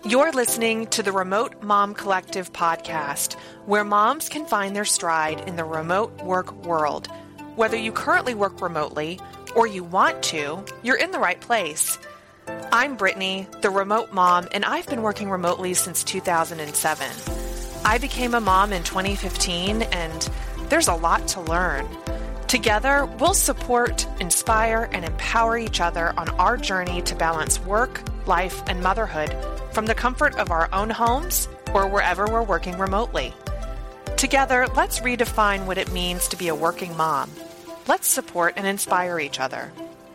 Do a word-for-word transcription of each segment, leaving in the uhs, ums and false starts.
You're listening to the Remote Mom Collective podcast, where moms can find their stride in the remote work world. Whether you currently work remotely or you want to, you're in the right place. I'm Brittany, the remote mom, and I've been working remotely since two thousand seven. I became a mom in twenty fifteen, and there's a lot to learn. Together, we'll support, inspire, and empower each other on our journey to balance work, life, and motherhood from the comfort of our own homes or wherever we're working remotely. Together, let's redefine what it means to be a working mom. Let's support and inspire each other.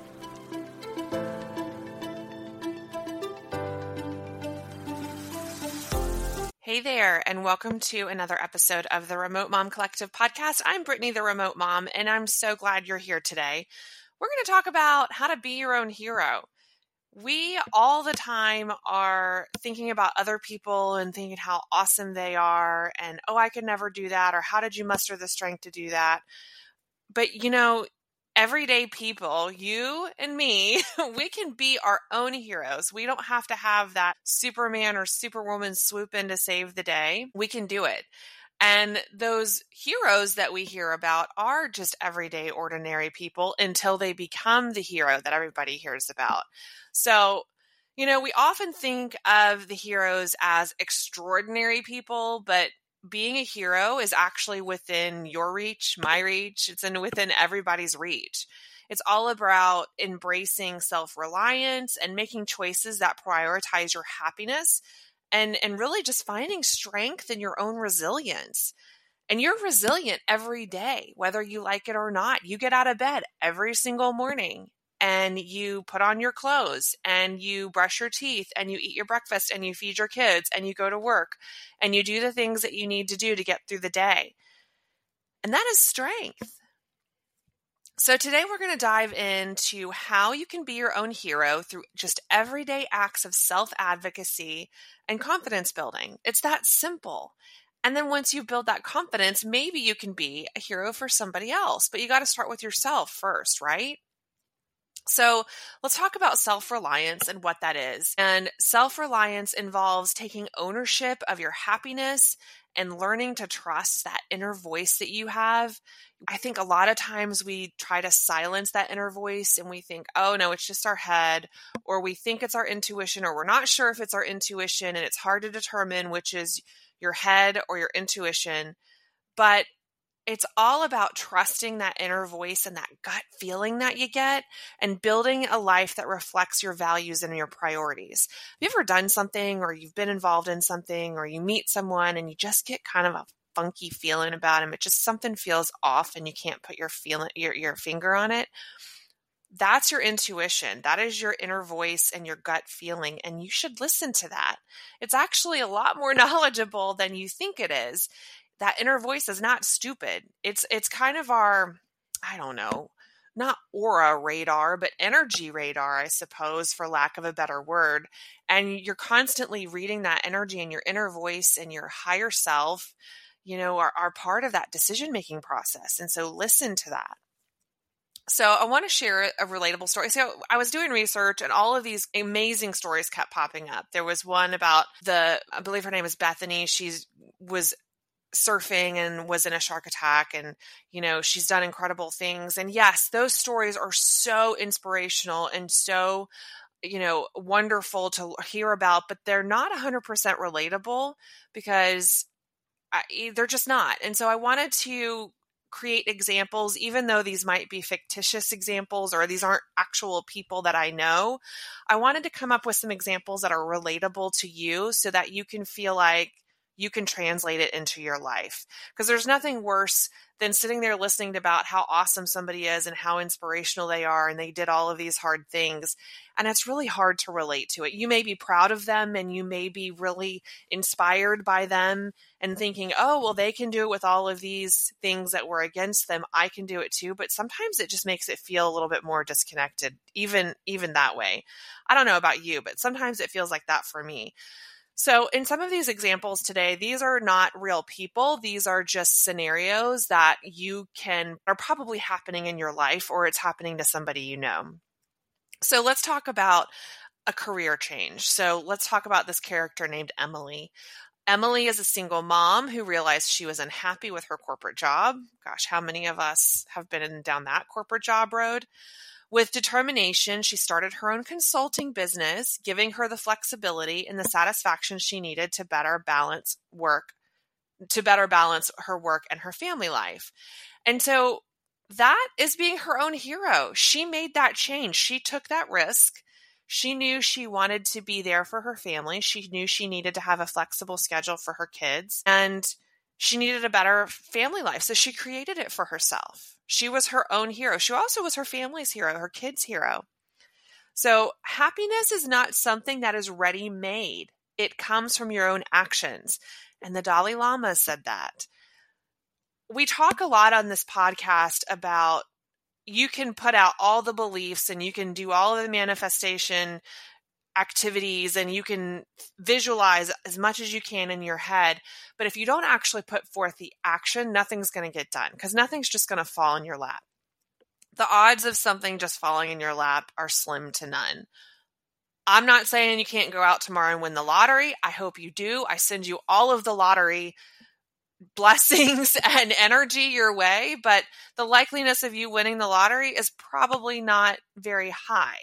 Hey there, and welcome to another episode of the Remote Mom Collective podcast. I'm Brittany, the remote mom, and I'm so glad you're here today. We're going to talk about how to be your own hero. We all the time are thinking about other people and thinking how awesome they are and, oh, I could never do that, or how did you muster the strength to do that? But, you know, everyday people, you and me, we can be our own heroes. We don't have to have that Superman or Superwoman swoop in to save the day. We can do it. And those heroes that we hear about are just everyday, ordinary people until they become the hero that everybody hears about. So, you know, we often think of the heroes as extraordinary people, but being a hero is actually within your reach, my reach. It's in, within everybody's reach. It's all about embracing self-reliance and making choices that prioritize your happiness and, and really just finding strength in your own resilience. And you're resilient every day, whether you like it or not. You get out of bed every single morning and you put on your clothes and you brush your teeth and you eat your breakfast and you feed your kids and you go to work and you do the things that you need to do to get through the day. And that is strength. So today we're going to dive into how you can be your own hero through just everyday acts of self-advocacy and confidence building. It's that simple. And then once you build that confidence, maybe you can be a hero for somebody else, but you got to start with yourself first, right? So let's talk about self-reliance and what that is. And self-reliance involves taking ownership of your happiness and learning to trust that inner voice that you have. I think a lot of times we try to silence that inner voice and we think, oh no, it's just our head, or we think it's our intuition, or we're not sure if it's our intuition and it's hard to determine which is your head or your intuition. But it's all about trusting that inner voice and that gut feeling that you get and building a life that reflects your values and your priorities. Have you ever done something or you've been involved in something or you meet someone and you just get kind of a funky feeling about them? It just something feels off and you can't put your feeling your, your finger on it. That's your intuition. That is your inner voice and your gut feeling. And you should listen to that. It's actually a lot more knowledgeable than you think it is. That inner voice is not stupid. It's it's kind of our, I don't know, not aura radar, but energy radar, I suppose, for lack of a better word. And you're constantly reading that energy, and your inner voice and your higher self, you know, are, are part of that decision-making process. And so listen to that. So I want to share a relatable story. So I was doing research and all of these amazing stories kept popping up. There was one about the, I believe her name is Bethany. She was surfing and was in a shark attack, and you know she's done incredible things. And yes, those stories are so inspirational and so you know wonderful to hear about, but they're not one hundred percent relatable because I, they're just not. And so I wanted to create examples, even though these might be fictitious examples or these aren't actual people that I know. I wanted to come up with some examples that are relatable to you so that you can feel like you can translate it into your life. Because there's nothing worse than sitting there listening to about how awesome somebody is and how inspirational they are and they did all of these hard things. And it's really hard to relate to it. You may be proud of them and you may be really inspired by them and thinking, oh, well, they can do it with all of these things that were against them. I can do it too. But sometimes it just makes it feel a little bit more disconnected, even, even that way. I don't know about you, but sometimes it feels like that for me. So in some of these examples today, these are not real people. These are just scenarios that you can, are probably happening in your life or it's happening to somebody you know. So let's talk about a career change. So let's talk about this character named Emily. Emily is a single mom who realized she was unhappy with her corporate job. Gosh, how many of us have been down that corporate job road? With determination, she started her own consulting business, giving her the flexibility and the satisfaction she needed to better balance work, to better balance her work and her family life. And so that is being her own hero. She made that change. She took that risk. She knew she wanted to be there for her family. She knew she needed to have a flexible schedule for her kids, and she needed a better family life. So she created it for herself. She was her own hero. She also was her family's hero, her kids' hero. So happiness is not something that is ready-made. It comes from your own actions. And the Dalai Lama said that. We talk a lot on this podcast about you can put out all the beliefs and you can do all of the manifestation activities and you can visualize as much as you can in your head. But if you don't actually put forth the action, nothing's going to get done because nothing's just going to fall in your lap. The odds of something just falling in your lap are slim to none. I'm not saying you can't go out tomorrow and win the lottery. I hope you do. I send you all of the lottery blessings and energy your way, but the likeliness of you winning the lottery is probably not very high.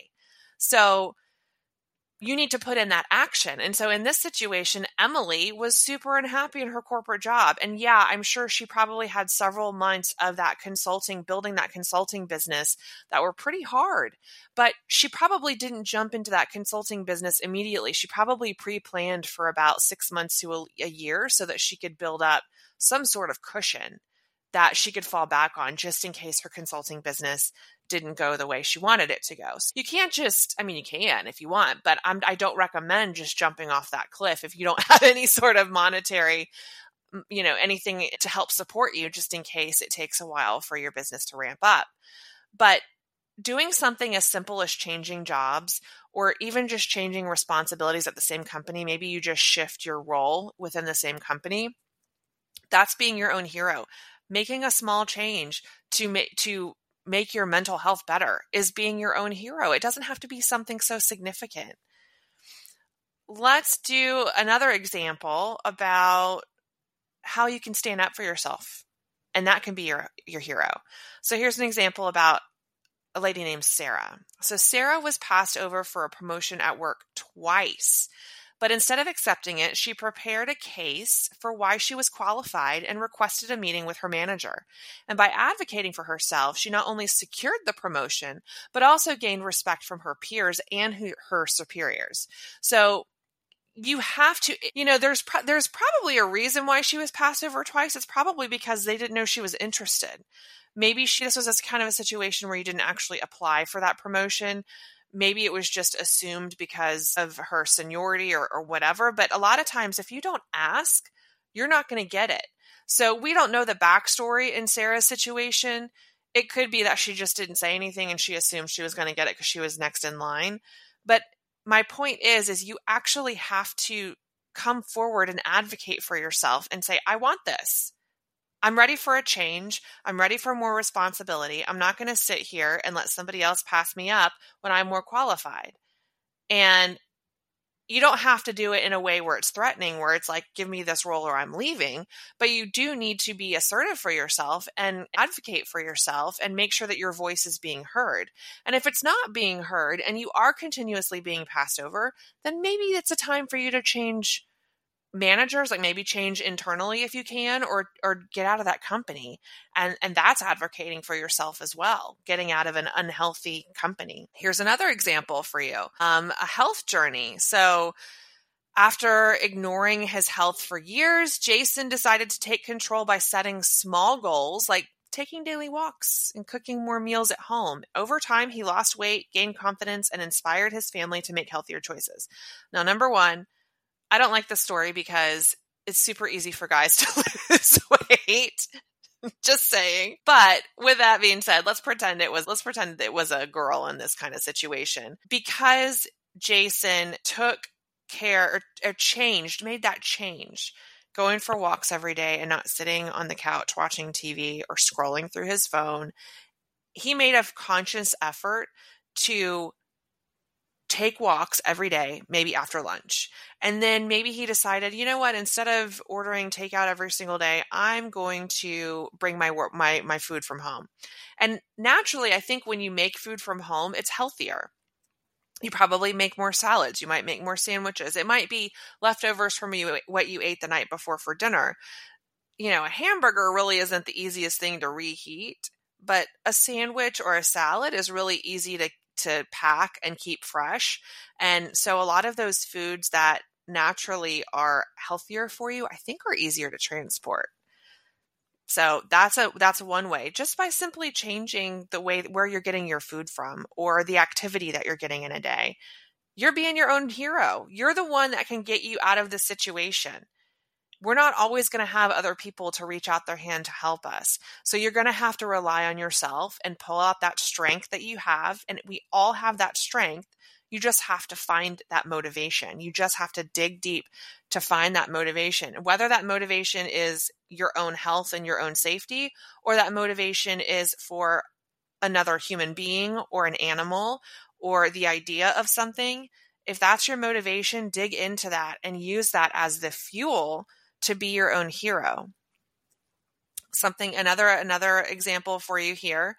So you need to put in that action. And so in this situation, Emily was super unhappy in her corporate job. And yeah, I'm sure she probably had several months of that consulting, building that consulting business that were pretty hard, but she probably didn't jump into that consulting business immediately. She probably pre-planned for about six months to a, a year so that she could build up some sort of cushion that she could fall back on just in case her consulting business didn't go the way she wanted it to go. So you can't just, I mean, you can if you want, but I'm, I don't recommend just jumping off that cliff if you don't have any sort of monetary, you know, anything to help support you just in case it takes a while for your business to ramp up. But doing something as simple as changing jobs or even just changing responsibilities at the same company, maybe you just shift your role within the same company, that's being your own hero. Making a small change to make, to make your mental health better is being your own hero. It doesn't have to be something so significant. Let's do another example about how you can stand up for yourself, and that can be your, your hero. So here's an example about a lady named Sarah. So Sarah was passed over for a promotion at work twice. But instead of accepting it, she prepared a case for why she was qualified and requested a meeting with her manager. And by advocating for herself, she not only secured the promotion, but also gained respect from her peers and her superiors. So you have to, you know, there's pro- there's probably a reason why she was passed over twice. It's probably because they didn't know she was interested. Maybe she, this was a kind of a situation where you didn't actually apply for that promotion. Maybe it was just assumed because of her seniority or, or whatever. But a lot of times, if you don't ask, you're not going to get it. So we don't know the backstory in Sarah's situation. It could be that she just didn't say anything and she assumed she was going to get it because she was next in line. But my point is, is you actually have to come forward and advocate for yourself and say, I want this. I'm ready for a change. I'm ready for more responsibility. I'm not going to sit here and let somebody else pass me up when I'm more qualified. And you don't have to do it in a way where it's threatening, where it's like, give me this role or I'm leaving. But you do need to be assertive for yourself and advocate for yourself and make sure that your voice is being heard. And if it's not being heard and you are continuously being passed over, then maybe it's a time for you to change managers, like maybe change internally if you can, or or get out of that company. And and that's advocating for yourself as well, getting out of an unhealthy company. Here's another example for you, um, a health journey. So after ignoring his health for years, Jason decided to take control by setting small goals like taking daily walks and cooking more meals at home. Over time, he lost weight, gained confidence, and inspired his family to make healthier choices. Now, number one, I don't like this story because it's super easy for guys to lose weight. Just saying. But with that being said, let's pretend it was, let's pretend it was a girl in this kind of situation. Because Jason took care or, or changed, made that change, going for walks every day and not sitting on the couch watching T V or scrolling through his phone, he made a conscious effort to take walks every day, maybe after lunch. And then maybe he decided, you know what, instead of ordering takeout every single day, I'm going to bring my work, my, my food from home. And naturally, I think when you make food from home, it's healthier. You probably make more salads. You might make more sandwiches. It might be leftovers from you, what you ate the night before for dinner. You know, a hamburger really isn't the easiest thing to reheat, but a sandwich or a salad is really easy to, to pack and keep fresh. And so a lot of those foods that naturally are healthier for you, I think are easier to transport. So that's a that's one way, just by simply changing the way where you're getting your food from or the activity that you're getting in a day. You're being your own hero. You're the one that can get you out of the situation. We're not always going to have other people to reach out their hand to help us. So you're going to have to rely on yourself and pull out that strength that you have. And we all have that strength. You just have to find that motivation. You just have to dig deep to find that motivation. Whether that motivation is your own health and your own safety, or that motivation is for another human being or an animal or the idea of something. If that's your motivation, dig into that and use that as the fuel to be your own hero. Something, another, another example for you here.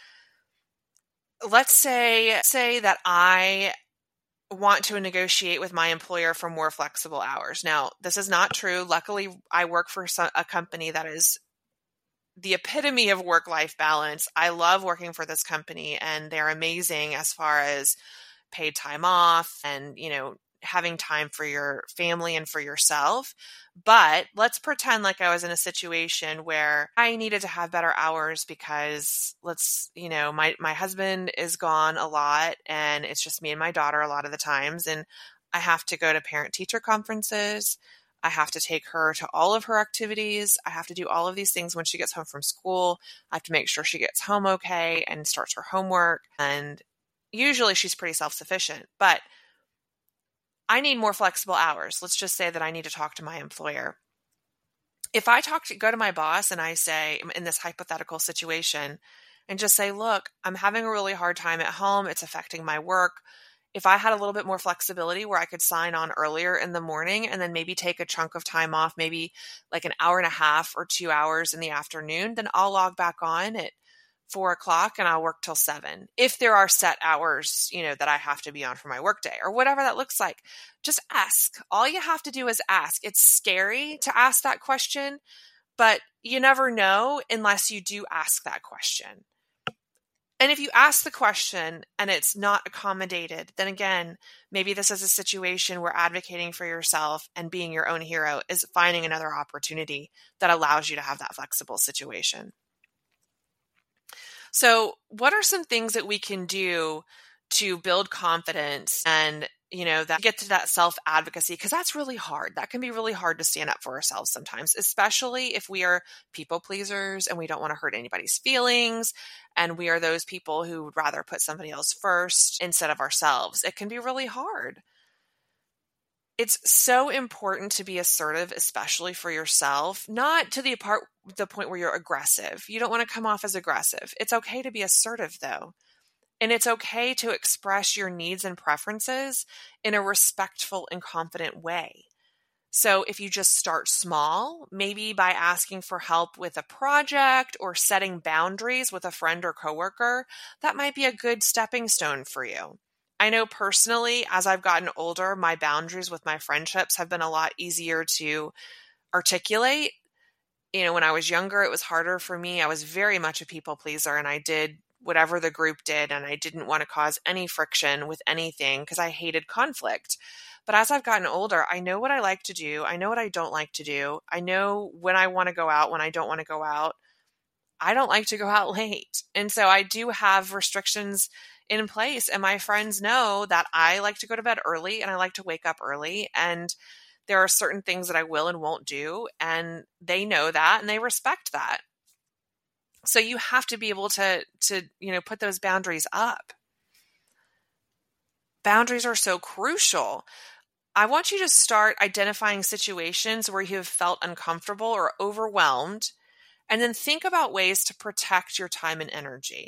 Let's say, say that I want to negotiate with my employer for more flexible hours. Now, this is not true. Luckily, I work for some, a company that is the epitome of work-life balance. I love working for this company, and they're amazing as far as paid time off and, you know, having time for your family and for yourself. But let's pretend like I was in a situation where I needed to have better hours because let's, you know, my, my husband is gone a lot and it's just me and my daughter a lot of the times. And I have to go to parent teacher conferences. I have to take her to all of her activities. I have to do all of these things when she gets home from school. I have to make sure she gets home okay and starts her homework. And usually she's pretty self-sufficient, but I need more flexible hours. Let's just say that I need to talk to my employer. If I talk to, go to my boss and I say, in this hypothetical situation, and just say, look, I'm having a really hard time at home. It's affecting my work. If I had a little bit more flexibility where I could sign on earlier in the morning and then maybe take a chunk of time off, maybe like an hour and a half or two hours in the afternoon, then I'll log back on at four o'clock and I'll work till seven. If there are set hours, you know, that I have to be on for my workday or whatever that looks like, just ask. All you have to do is ask. It's scary to ask that question, but you never know unless you do ask that question. And if you ask the question and it's not accommodated, then again, maybe this is a situation where advocating for yourself and being your own hero is finding another opportunity that allows you to have that flexible situation. So what are some things that we can do to build confidence and, you know, that get to that self-advocacy? Because that's really hard. That can be really hard to stand up for ourselves sometimes, especially if we are people pleasers and we don't want to hurt anybody's feelings. And we are those people who would rather put somebody else first instead of ourselves. It can be really hard. It's so important to be assertive, especially for yourself, not to the part, the point where you're aggressive. You don't want to come off as aggressive. It's okay to be assertive though. And it's okay to express your needs and preferences in a respectful and confident way. So if you just start small, maybe by asking for help with a project or setting boundaries with a friend or coworker, that might be a good stepping stone for you. I know personally, as I've gotten older, my boundaries with my friendships have been a lot easier to articulate. You know, when I was younger, it was harder for me. I was very much a people pleaser and I did whatever the group did and I didn't want to cause any friction with anything because I hated conflict. But as I've gotten older, I know what I like to do. I know what I don't like to do. I know when I want to go out, when I don't want to go out. I don't like to go out late. And so I do have restrictions in place. And my friends know that I like to go to bed early and I like to wake up early. And there are certain things that I will and won't do. And they know that and they respect that. So you have to be able to, to, you know, put those boundaries up. Boundaries are so crucial. I want you to start identifying situations where you have felt uncomfortable or overwhelmed, and then think about ways to protect your time and energy.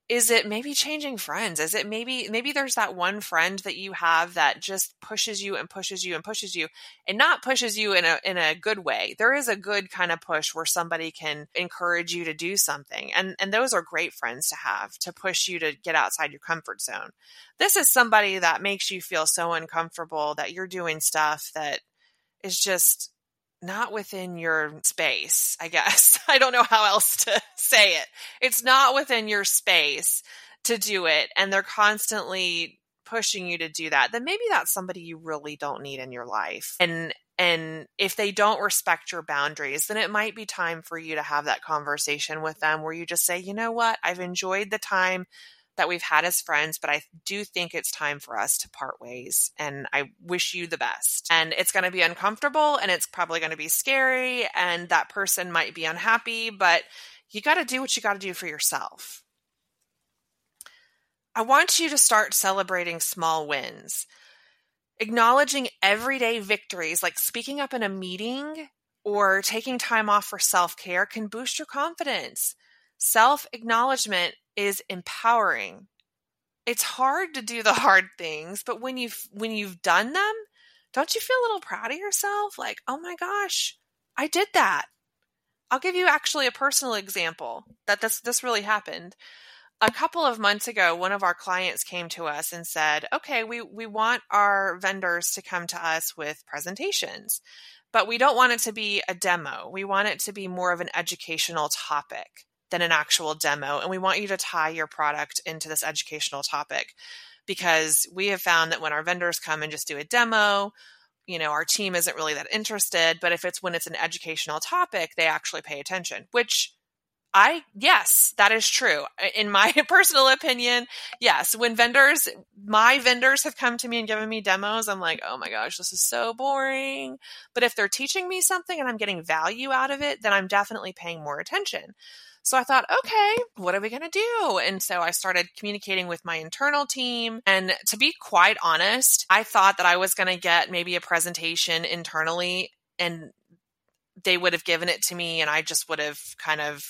Is it maybe changing friends? Is it maybe, maybe there's that one friend that you have that just pushes you and pushes you and pushes you and not pushes you in a, in a good way. There is a good kind of push where somebody can encourage you to do something. And, and those are great friends to have, to push you to get outside your comfort zone. This is somebody that makes you feel so uncomfortable that you're doing stuff that is just not within your space, I guess. I don't know how else to say it. It's not within your space to do it. And they're constantly pushing you to do that. Then maybe that's somebody you really don't need in your life. And, and if they don't respect your boundaries, then it might be time for you to have that conversation with them where you just say, you know what? I've enjoyed the time that we've had as friends, but I do think it's time for us to part ways. And I wish you the best. And it's going to be uncomfortable and it's probably going to be scary. And that person might be unhappy, but you got to do what you got to do for yourself. I want you to start celebrating small wins. Acknowledging everyday victories, like speaking up in a meeting or taking time off for self-care, can boost your confidence. Self-acknowledgement is empowering. It's hard to do the hard things, but when you've when you've done them, don't you feel a little proud of yourself? Like, oh my gosh, I did that. I'll give you actually a personal example that this this really happened. A couple of months ago, one of our clients came to us and said, okay, we, we want our vendors to come to us with presentations, but we don't want it to be a demo. We want it to be more of an educational topic than an actual demo. And we want you to tie your product into this educational topic because we have found that when our vendors come and just do a demo, you know, our team isn't really that interested. But if it's when it's an educational topic, they actually pay attention, which I, yes, that is true. In my personal opinion, yes. When vendors, my vendors have come to me and given me demos, I'm like, oh my gosh, this is so boring. But if they're teaching me something and I'm getting value out of it, then I'm definitely paying more attention. So I thought, okay, what are we going to do? And so I started communicating with my internal team. And to be quite honest, I thought that I was going to get maybe a presentation internally and they would have given it to me and I just would have kind of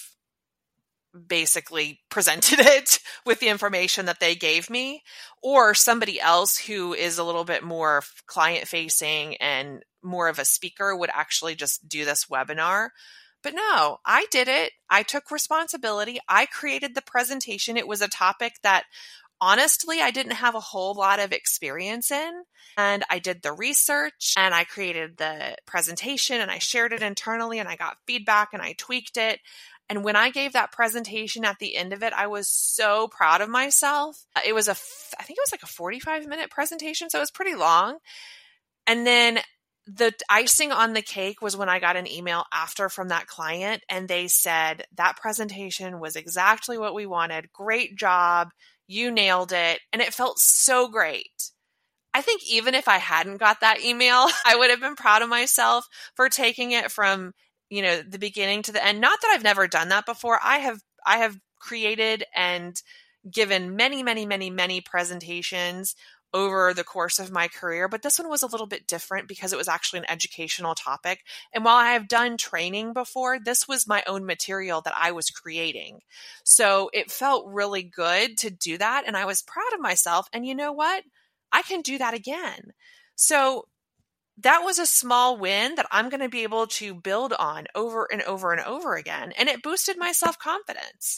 basically presented it with the information that they gave me, or somebody else who is a little bit more client facing and more of a speaker would actually just do this webinar. But no, I did it. I took responsibility. I created the presentation. It was a topic that honestly, I didn't have a whole lot of experience in. And I did the research and I created the presentation and I shared it internally and I got feedback and I tweaked it. And when I gave that presentation at the end of it, I was so proud of myself. It was a, I think it was like a forty-five minute presentation. So it was pretty long. And then the icing on the cake was when I got an email after from that client and they said, that presentation was exactly what we wanted. Great job. You nailed it. And it felt so great. I think even if I hadn't got that email, I would have been proud of myself for taking it from, you know, the beginning to the end. Not that I've never done that before. I have, I have created and given many, many, many, many presentations over the course of my career, but this one was a little bit different because it was actually an educational topic. And while I have done training before, this was my own material that I was creating. So it felt really good to do that. And I was proud of myself. And you know what? I can do that again. So that was a small win that I'm going to be able to build on over and over and over again. And it boosted my self-confidence.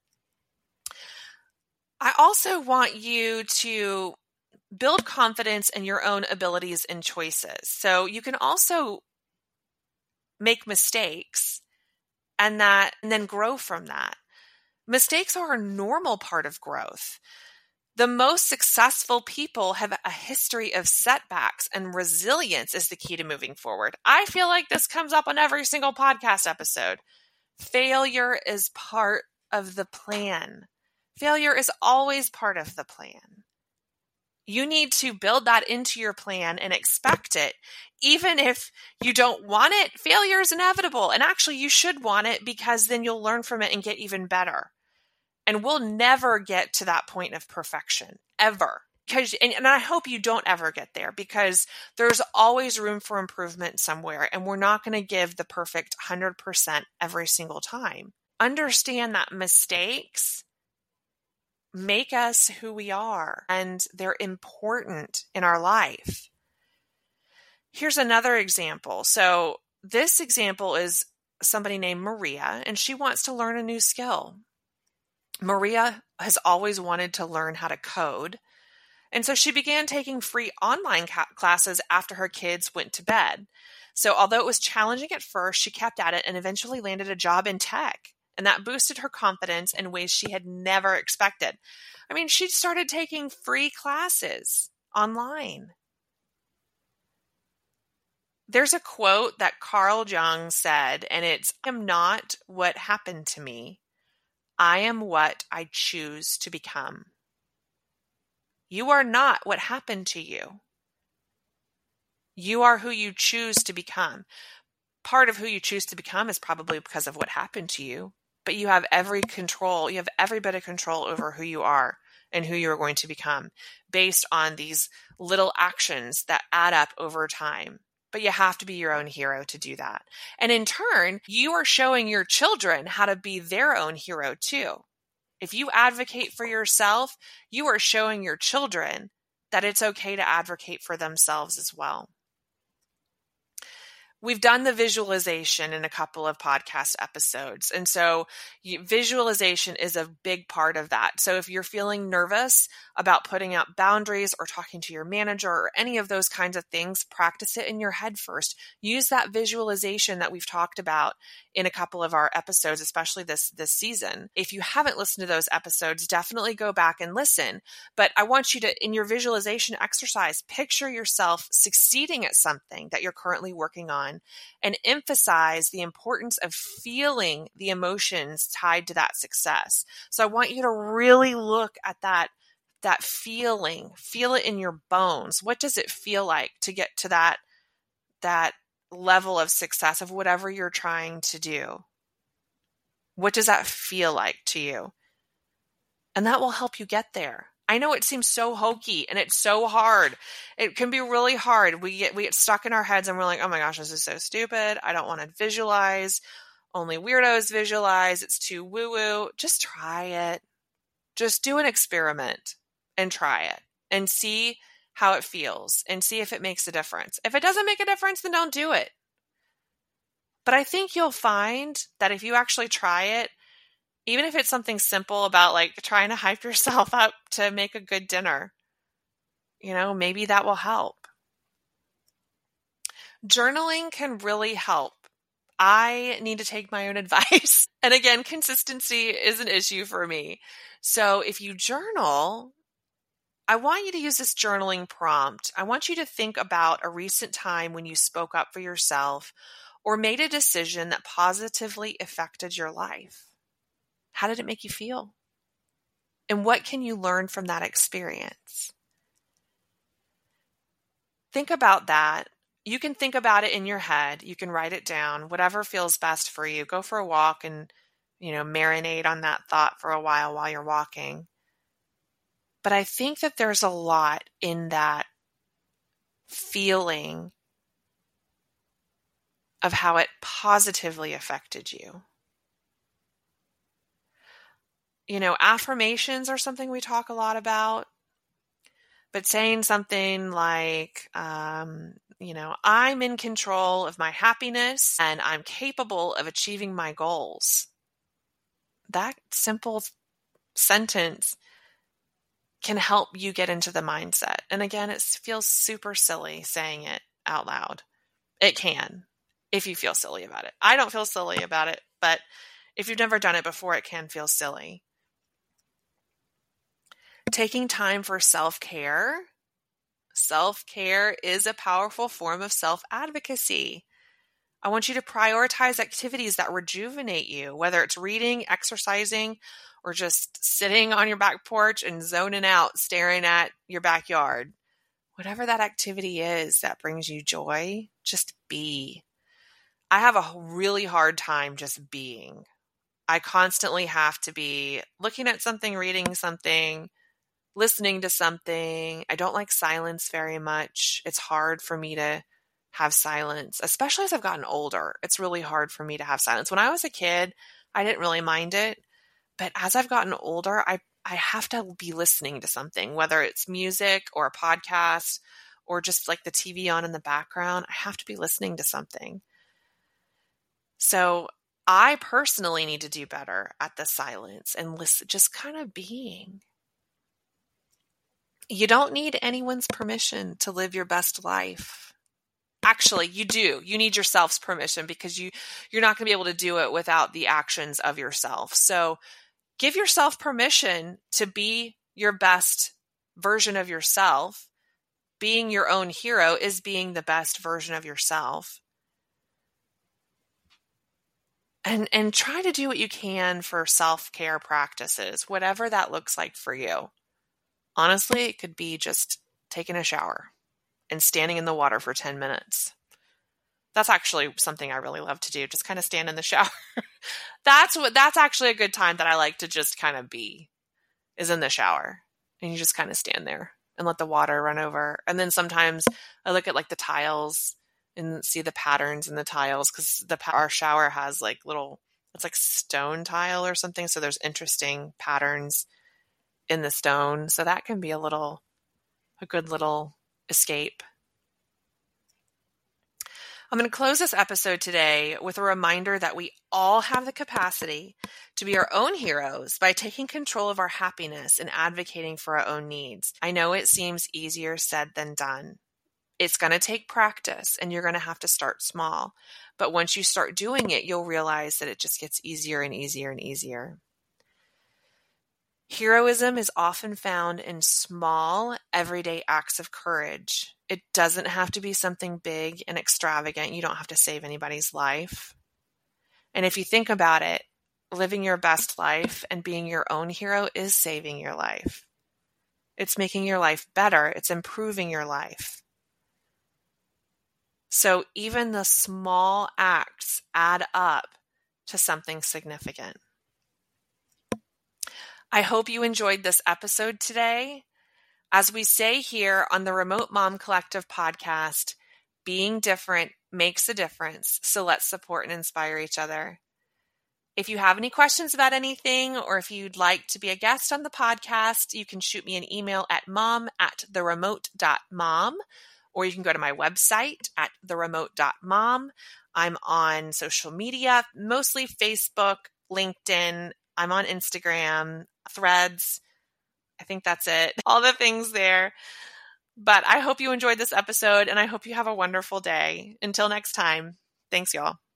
I also want you to build confidence in your own abilities and choices. So you can also make mistakes and that, and then grow from that. Mistakes are a normal part of growth. The most successful people have a history of setbacks, and resilience is the key to moving forward. I feel like this comes up on every single podcast episode. Failure is part of the plan. Failure is always part of the plan. You need to build that into your plan and expect it. Even if you don't want it, failure is inevitable. And actually, you should want it because then you'll learn from it and get even better. And we'll never get to that point of perfection, ever. Because, and, and I hope you don't ever get there because there's always room for improvement somewhere. And we're not going to give the perfect one hundred percent every single time. Understand that mistakes make us who we are, and they're important in our life. Here's another example. So this example is somebody named Maria, and she wants to learn a new skill. Maria has always wanted to learn how to code, and so she began taking free online ca- classes after her kids went to bed. So although it was challenging at first, she kept at it and eventually landed a job in tech, and that boosted her confidence in ways she had never expected. I mean, she started taking free classes online. There's a quote that Carl Jung said, and it's, "I am not what happened to me. I am what I choose to become." You are not what happened to you. You are who you choose to become. Part of who you choose to become is probably because of what happened to you, but you have every control, you have every bit of control over who you are and who you're going to become based on these little actions that add up over time. But you have to be your own hero to do that. And in turn, you are showing your children how to be their own hero too. If you advocate for yourself, you are showing your children that it's okay to advocate for themselves as well. We've done the visualization in a couple of podcast episodes. And so visualization is a big part of that. So if you're feeling nervous about putting out boundaries or talking to your manager or any of those kinds of things, practice it in your head first. Use that visualization that we've talked about in a couple of our episodes, especially this, this season. If you haven't listened to those episodes, definitely go back and listen. But I want you to, in your visualization exercise, picture yourself succeeding at something that you're currently working on, and emphasize the importance of feeling the emotions tied to that success. So I want you to really look at that, that feeling, feel it in your bones. What does it feel like to get to that, that level of success of whatever you're trying to do? What does that feel like to you? And that will help you get there. I know it seems so hokey and it's so hard. It can be really hard. We get we get stuck in our heads and we're like, oh my gosh, this is so stupid. I don't want to visualize. Only weirdos visualize. It's too woo-woo. Just try it. Just do an experiment and try it and see how it feels and see if it makes a difference. If it doesn't make a difference, then don't do it. But I think you'll find that if you actually try it, even if it's something simple about like trying to hype yourself up to make a good dinner, you know, maybe that will help. Journaling can really help. I need to take my own advice. And again, consistency is an issue for me. So if you journal, I want you to use this journaling prompt. I want you to think about a recent time when you spoke up for yourself or made a decision that positively affected your life. How did it make you feel? And what can you learn from that experience? Think about that. You can think about it in your head. You can write it down, whatever feels best for you. Go for a walk and, you know, marinate on that thought for a while while you're walking. But I think that there's a lot in that feeling of how it positively affected you. You know, affirmations are something we talk a lot about, but saying something like, um, you know, I'm in control of my happiness and I'm capable of achieving my goals. That simple sentence can help you get into the mindset. And again, it feels super silly saying it out loud. It can, if you feel silly about it. I don't feel silly about it, but if you've never done it before, it can feel silly. Taking time for self-care. Self-care is a powerful form of self-advocacy. I want you to prioritize activities that rejuvenate you, whether it's reading, exercising, or just sitting on your back porch and zoning out, staring at your backyard. Whatever that activity is that brings you joy, just be. I have a really hard time just being. I constantly have to be looking at something, reading something, listening to something. I don't like silence very much. It's hard for me to have silence, especially as I've gotten older. It's really hard for me to have silence. When I was a kid, I didn't really mind it. But as I've gotten older, I, I have to be listening to something, whether it's music or a podcast or just like the T V on in the background. I have to be listening to something. So I personally need to do better at the silence and listen, just kind of being. You don't need anyone's permission to live your best life. Actually, you do. You need yourself's permission because you, you're not going to be able to do it without the actions of yourself. So give yourself permission to be your best version of yourself. Being your own hero is being the best version of yourself. And, and try to do what you can for self-care practices, whatever that looks like for you. Honestly, it could be just taking a shower and standing in the water for ten minutes. That's actually something I really love to do. Just kind of stand in the shower. That's what, that's actually a good time that I like to just kind of be, is in the shower. And you just kind of stand there and let the water run over. And then sometimes I look at like the tiles and see the patterns in the tiles, because the our shower has like little, it's like stone tile or something. So there's interesting patterns in the stone. So that can be a little, a good little escape. I'm going to close this episode today with a reminder that we all have the capacity to be our own heroes by taking control of our happiness and advocating for our own needs. I know it seems easier said than done. It's going to take practice and you're going to have to start small. But once you start doing it, you'll realize that it just gets easier and easier and easier. Heroism is often found in small, everyday acts of courage. It doesn't have to be something big and extravagant. You don't have to save anybody's life. And if you think about it, living your best life and being your own hero is saving your life. It's making your life better. It's improving your life. So even the small acts add up to something significant. I hope you enjoyed this episode today. As we say here on the Remote Mom Collective podcast, being different makes a difference. So let's support and inspire each other. If you have any questions about anything, or if you'd like to be a guest on the podcast, you can shoot me an email at mom at theremote.mom, or you can go to my website at theremote.mom. I'm on social media, mostly Facebook, LinkedIn. I'm on Instagram, Threads. I think that's it. All the things there. But I hope you enjoyed this episode and I hope you have a wonderful day. Until next time, thanks y'all.